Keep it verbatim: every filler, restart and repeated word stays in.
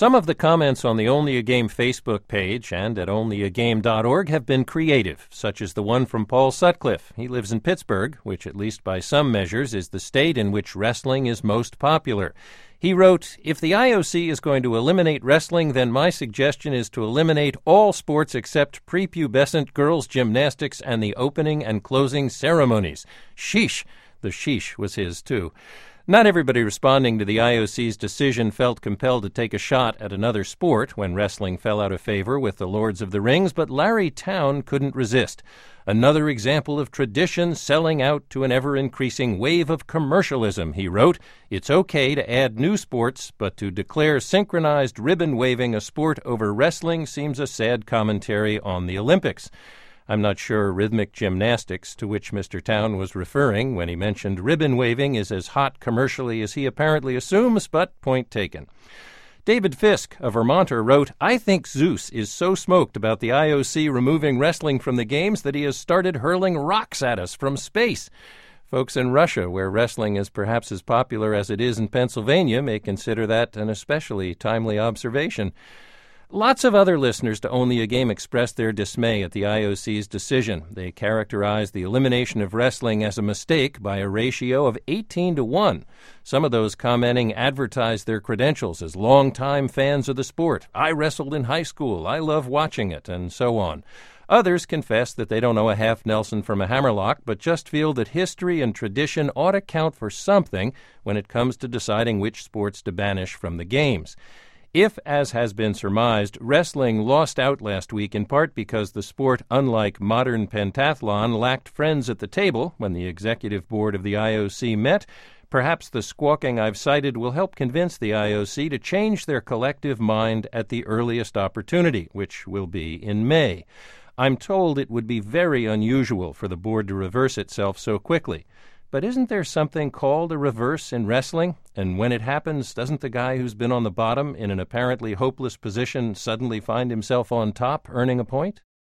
Some of the comments on the Only a Game Facebook page and at only a game dot org have been creative, such as the one from Paul Sutcliffe. He lives in Pittsburgh, which at least by some measures is the state in which wrestling is most popular. He wrote, "If the I O C is going to eliminate wrestling, then my suggestion is to eliminate all sports except prepubescent girls' gymnastics and the opening and closing ceremonies." Sheesh. The sheesh was his, too. Not everybody responding to the I O C's decision felt compelled to take a shot at another sport when wrestling fell out of favor with the Lords of the Rings, but Larry Town couldn't resist. "Another example of tradition selling out to an ever-increasing wave of commercialism," he wrote. "It's okay to add new sports, but to declare synchronized ribbon-waving a sport over wrestling seems a sad commentary on the Olympics." I'm not sure rhythmic gymnastics, to which Mister Town was referring when he mentioned ribbon waving, is as hot commercially as he apparently assumes, but point taken. David Fisk, a Vermonter, wrote, "I think Zeus is so smoked about the I O C removing wrestling from the games that he has started hurling rocks at us from space." Folks in Russia, where wrestling is perhaps as popular as it is in Pennsylvania, may consider that an especially timely observation. Lots of other listeners to Only a Game expressed their dismay at the I O C's decision. They characterized the elimination of wrestling as a mistake by a ratio of eighteen to one. Some of those commenting advertised their credentials as longtime fans of the sport. "I wrestled in high school. I love watching it," and so on. Others confessed that they don't know a half Nelson from a hammerlock, but just feel that history and tradition ought to count for something when it comes to deciding which sports to banish from the games. If, as has been surmised, wrestling lost out last week in part because the sport, unlike modern pentathlon, lacked friends at the table when the executive board of the I O C met, perhaps the squawking I've cited will help convince the I O C to change their collective mind at the earliest opportunity, which will be in May. I'm told it would be very unusual for the board to reverse itself so quickly. But isn't there something called a reverse in wrestling? And when it happens, doesn't the guy who's been on the bottom in an apparently hopeless position suddenly find himself on top, earning a point?